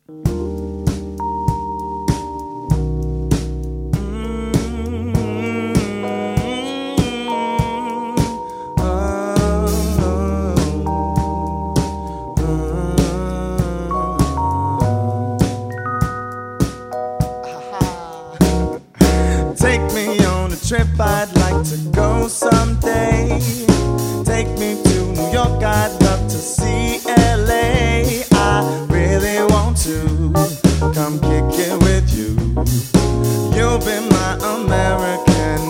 Take me on a trip, I'd like to go someday. Take me to New York, I'd love to see LA. I really want to come kick it with you. You'll be my American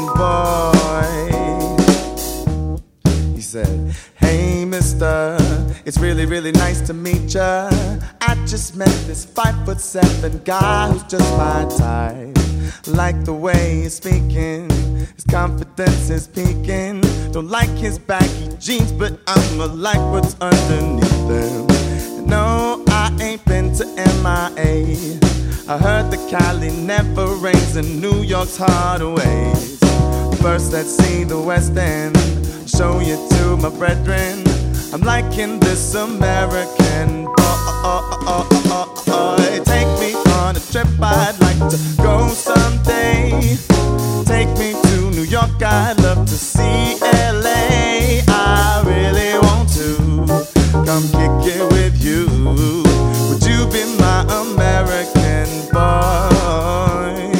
boy. He said, hey mister, it's really, really nice to meet ya. I just met this 5'7" guy who's just my type. Like the way he's speaking, his confidence is peaking. Don't like his baggy jeans, but I'ma like what's underneath them. No, I ain't been to MIA. I heard that Cali never rains and New York's hard ways. First let's see the West End, show you to my brethren. I'm liking this American boy. Take me on a trip, I'd like to go someday. Take me to New York, I'd love to see LA. I really want to come kick it with you. Would you be my American boy?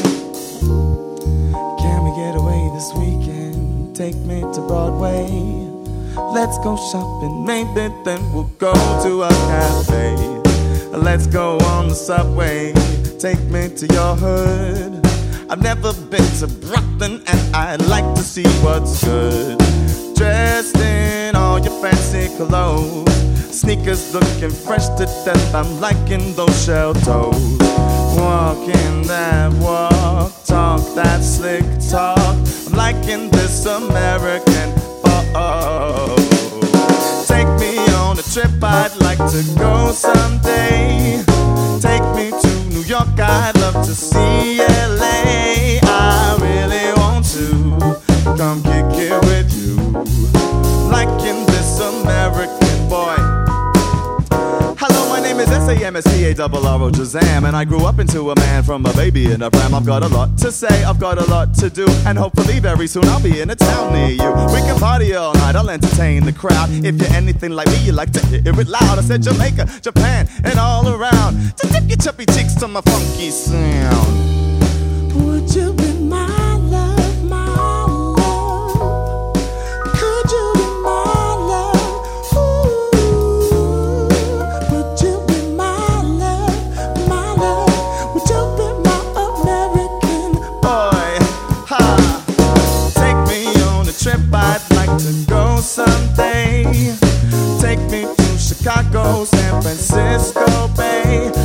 Can we get away this weekend? Take me to Broadway. Let's go shopping, maybe then we'll go to a cafe. Let's go on the subway, take me to your hood. I've never been to Brooklyn and I'd like to see what's good. Dressed in all your fancy clothes, sneakers looking fresh to death, I'm liking those shell toes. Walking that walk, talk that slick talk, I'm liking this American boy. Take me on a trip, I'd like to go someday. Take me to New York, I'd love to see LA. I really want to come kick it with you. Liking this American boy. Hello, my name is SAMSTARRO Shazam, and I grew up into a man from a baby in a pram. I've got a lot to say, I've got a lot to do, and hopefully very soon I'll be in a town near you. We can party all night, I'll entertain the crowd. If you're anything like me, you like to hear it loud. I said Jamaica, Japan, and all around, to dip your chubby cheeks to my funky sound. Would you be my love, my love? Could you be my love? Ooh. Would you be my love, my love? Would you be my American boy? Ha! Take me on a trip, I'd like to go someday. Take me to Chicago, San Francisco Bay.